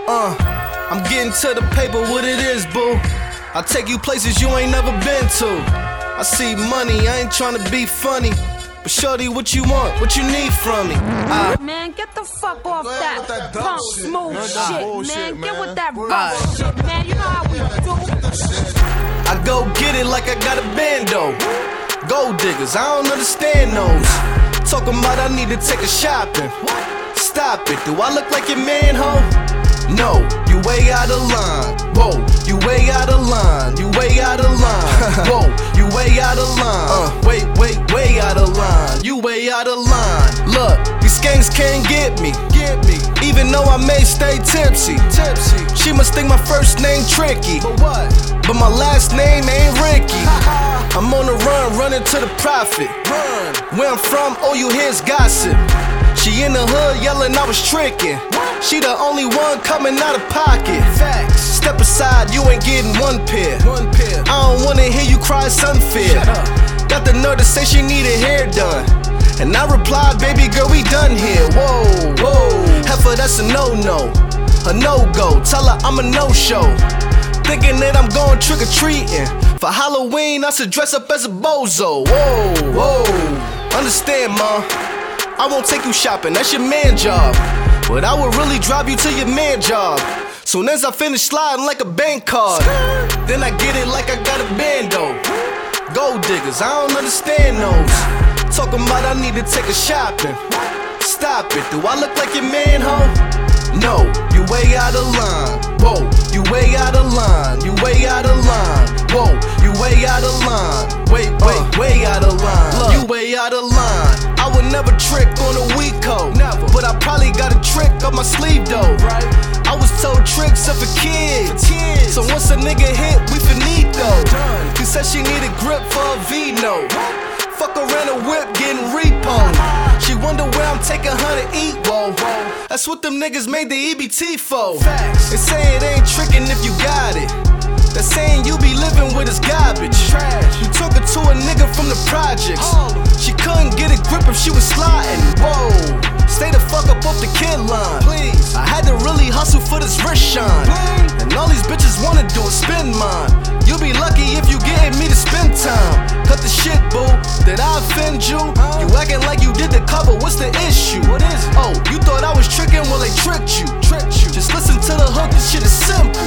I'm getting to the paper, what it is, boo. I'll take you places you ain't never been to. I see money, I ain't tryna be funny. But shorty, what you want, what you need from me? Man, get the fuck off that punk smooth shit, man. Get with that rough shit, man. You know how we do. I go get it like I got a bando. Gold diggers, I don't understand those. Talking about I need to take a shopping. Stop it, do I look like your man, ho? No, you way out of line. Whoa, you way out of line. You way out of line. Whoa, you way out of line. Way out of line. You way out of line. Look, these skanks can't get me. Even though I may stay tipsy. She must think my first name tricky. But what? But my last name ain't Ricky. I'm on the run, running to the profit. Where I'm from, all you hear is gossip. She in the hood yelling I was tricking. She the only one coming out of pocket. Facts. Step aside, you ain't getting one pair. I don't wanna hear you cry, it's unfair. Got the nerve to say she need her hair done. And I replied, baby girl, we done here. Whoa. Heifer, that's a no-no. A no-go, tell her I'm a no-show. Thinking that I'm going trick-or-treating. For Halloween, I should dress up as a bozo. Whoa. Understand, ma, I won't take you shopping, that's your man job. But I would really drive you to your man job. Soon as I finish sliding like a bank card, then I get it like I got a bando. Gold diggers, I don't understand those. Talking about I need to take a shopping. Stop it, do I look like your man, ho? No, you way out of line. Whoa, you way out of line. You way out of line. Whoa, you way out of line. Way out of line. You way out of line. I would never trick on a weak code, but I probably got a trick up my sleeve though. I was told tricks are for kids. So once a nigga hit, we finito. She said she needed grip for a V-note. Fuck around a whip getting repo. She wonder where I'm taking her to eat, whoa. That's what them niggas made the EBT for. They say it ain't tricking if you got it. They're saying you be living with his garbage. You took her to a nigga from the projects. She couldn't get a grip if she was sliding. Whoa, stay the fuck up off the kid line, please. I had to really hustle for this wrist shine. And all these bitches wanna do is spend mine. You'll be lucky if you getting me to spend time. Cut the shit, boo, did I offend you? You acting like you did the cover, what's the issue? What is it? Oh, you thought I was tricking, well they tricked you. Just listen to the hook, this shit is simple.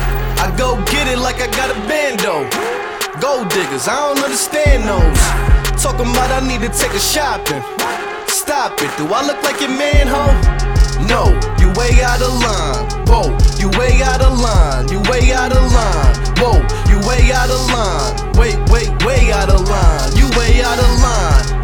I go get it like I got a bando. Gold diggers, I don't understand those. Talking about I need to take a shopping. Stop it, do I look like your man, ho? No, you way out of line. Whoa, you way out of line. You way out of line. Whoa, you way out of line. Way out of line. You way out of line.